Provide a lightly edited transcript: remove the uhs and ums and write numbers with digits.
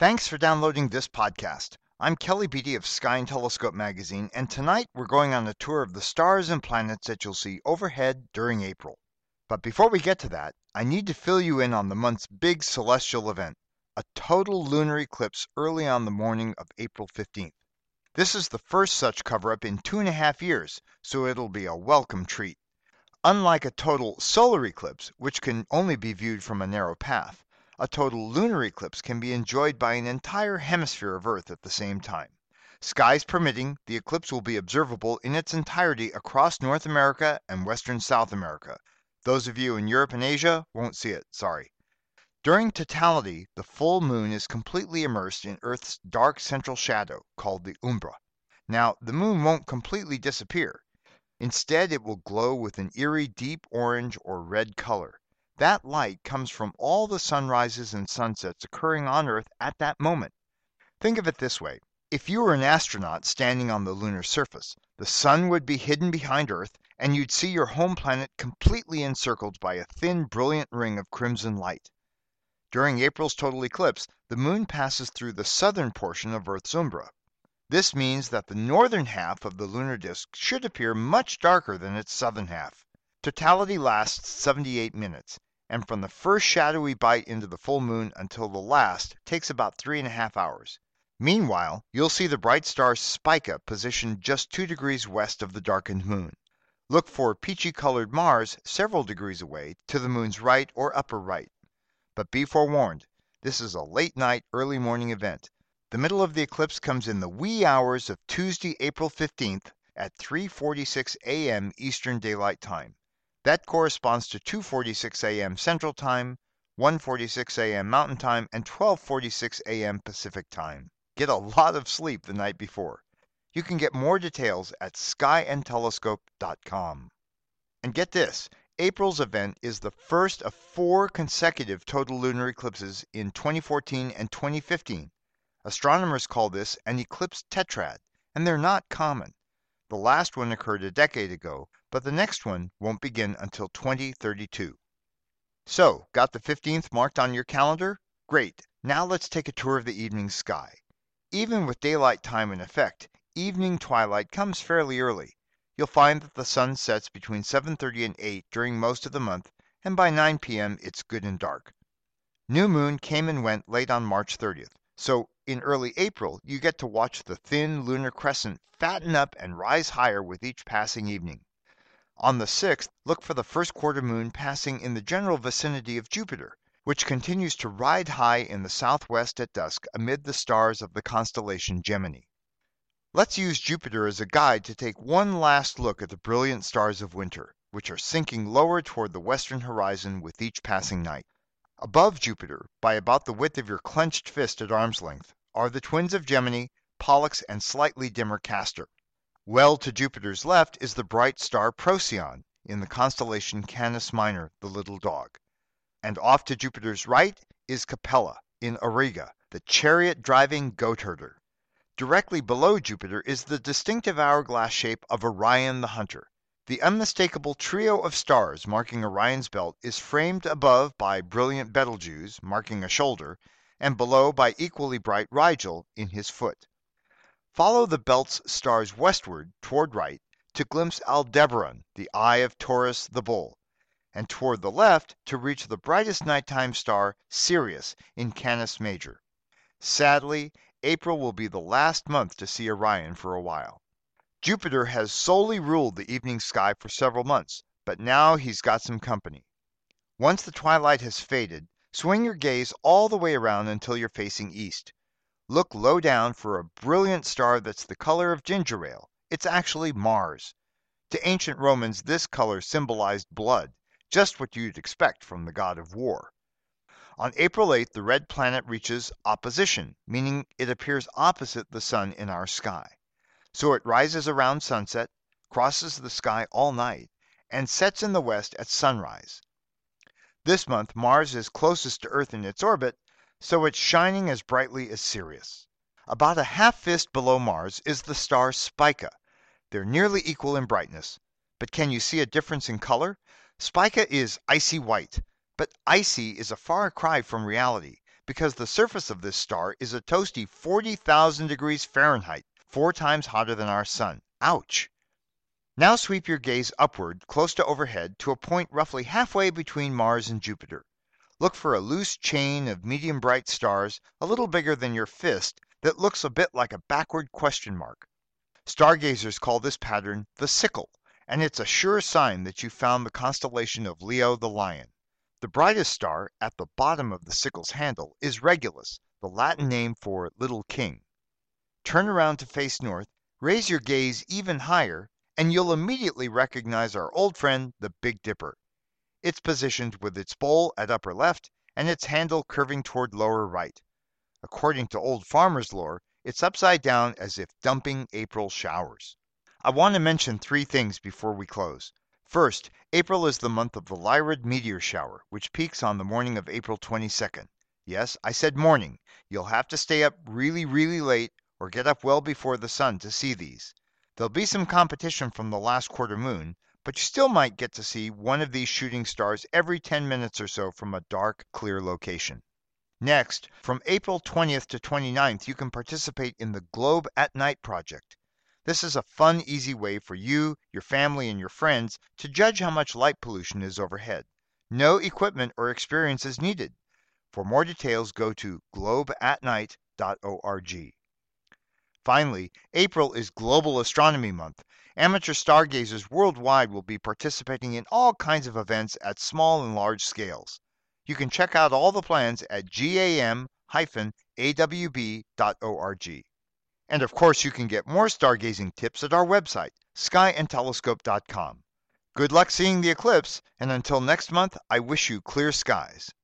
Thanks for downloading this podcast. I'm Kelly Beatty of Sky and Telescope magazine, and tonight we're going on a tour of the stars and planets that you'll see overhead during April. But before we get to that, I need to fill you in on the month's big celestial event, a total lunar eclipse early on the morning of April 15th. This is the first such cover-up in 2.5 years, so it'll be a welcome treat. Unlike a total solar eclipse, which can only be viewed from a narrow path, a total lunar eclipse can be enjoyed by an entire hemisphere of Earth at the same time. Skies permitting, the eclipse will be observable in its entirety across North America and Western South America. Those of you in Europe and Asia won't see it, sorry. During totality, the full moon is completely immersed in Earth's dark central shadow, called the umbra. Now, the moon won't completely disappear. Instead, it will glow with an eerie deep orange or red color. That light comes from all the sunrises and sunsets occurring on Earth at that moment. Think of it this way. If you were an astronaut standing on the lunar surface, the sun would be hidden behind Earth, and you'd see your home planet completely encircled by a thin, brilliant ring of crimson light. During April's total eclipse, the moon passes through the southern portion of Earth's umbra. This means that the northern half of the lunar disk should appear much darker than its southern half. Totality lasts 78 minutes, and from the first shadowy bite into the full moon until the last takes about 3.5 hours. Meanwhile, you'll see the bright star Spica positioned just 2 degrees west of the darkened moon. Look for peachy-colored Mars several degrees away to the moon's right or upper right. But be forewarned, this is a late night, early morning event. The middle of the eclipse comes in the wee hours of Tuesday, April 15th at 3:46 a.m. Eastern Daylight Time. That corresponds to 2:46 a.m. Central Time, 1:46 a.m. Mountain Time, and 12:46 a.m. Pacific Time. Get a lot of sleep the night before. You can get more details at skyandtelescope.com. And get this, April's event is the first of 4 consecutive total lunar eclipses in 2014 and 2015. Astronomers call this an eclipse tetrad, and they're not common. The last one occurred a decade ago, but the next one won't begin until 2032. So, got the 15th marked on your calendar? Great. Now let's take a tour of the evening sky. Even with daylight time in effect, evening twilight comes fairly early. You'll find that the sun sets between 7:30 and 8 during most of the month, and by 9 p.m. it's good and dark. New moon came and went late on March 30th. So in early April, you get to watch the thin lunar crescent fatten up and rise higher with each passing evening. On the 6th, look for the first quarter moon passing in the general vicinity of Jupiter, which continues to ride high in the southwest at dusk amid the stars of the constellation Gemini. Let's use Jupiter as a guide to take one last look at the brilliant stars of winter, which are sinking lower toward the western horizon with each passing night. Above Jupiter, by about the width of your clenched fist at arm's length, are the twins of Gemini, Pollux, and slightly dimmer Castor. Well to Jupiter's left is the bright star Procyon in the constellation Canis Minor, the little dog. And off to Jupiter's right is Capella in Auriga, the chariot-driving goatherder. Directly below Jupiter is the distinctive hourglass shape of Orion the Hunter. The unmistakable trio of stars marking Orion's belt is framed above by brilliant Betelgeuse, marking a shoulder, and below by equally bright Rigel in his foot. Follow the belt's stars westward, toward right, to glimpse Aldebaran, the eye of Taurus the bull, and toward the left to reach the brightest nighttime star, Sirius, in Canis Major. Sadly, April will be the last month to see Orion for a while. Jupiter has solely ruled the evening sky for several months, but now he's got some company. Once the twilight has faded, swing your gaze all the way around until you're facing east. Look low down for a brilliant star that's the color of ginger ale. It's actually Mars. To ancient Romans, this color symbolized blood, just what you'd expect from the god of war. On April 8th, the red planet reaches opposition, meaning it appears opposite the sun in our sky. So it rises around sunset, crosses the sky all night, and sets in the west at sunrise. This month, Mars is closest to Earth in its orbit, so it's shining as brightly as Sirius. About a half fist below Mars is the star Spica. They're nearly equal in brightness. But can you see a difference in color? Spica is icy white, but icy is a far cry from reality, because the surface of this star is a toasty 40,000 degrees Fahrenheit, 4 times hotter than our sun. Ouch! Now sweep your gaze upward, close to overhead, to a point roughly halfway between Mars and Jupiter. Look for a loose chain of medium bright stars, a little bigger than your fist, that looks a bit like a backward question mark. Stargazers call this pattern the sickle, and it's a sure sign that you found the constellation of Leo the Lion. The brightest star at the bottom of the sickle's handle is Regulus, the Latin name for Little King. Turn around to face north, raise your gaze even higher, and you'll immediately recognize our old friend, the Big Dipper. It's positioned with its bowl at upper left and its handle curving toward lower right. According to old farmer's lore, it's upside down as if dumping April showers. I want to mention 3 things before we close. First, April is the month of the Lyrid meteor shower, which peaks on the morning of April 22nd. Yes, I said morning. You'll have to stay up really, really late or get up well before the sun to see these. There'll be some competition from the last quarter moon, but you still might get to see one of these shooting stars every 10 minutes or so from a dark, clear location. Next, from April 20th to 29th, you can participate in the Globe at Night project. This is a fun, easy way for you, your family, and your friends to judge how much light pollution is overhead. No equipment or experience is needed. For more details, go to globeatnight.org. Finally, April is Global Astronomy Month. Amateur stargazers worldwide will be participating in all kinds of events at small and large scales. You can check out all the plans at gam-awb.org. And of course, you can get more stargazing tips at our website, skyandtelescope.com. Good luck seeing the eclipse, and until next month, I wish you clear skies.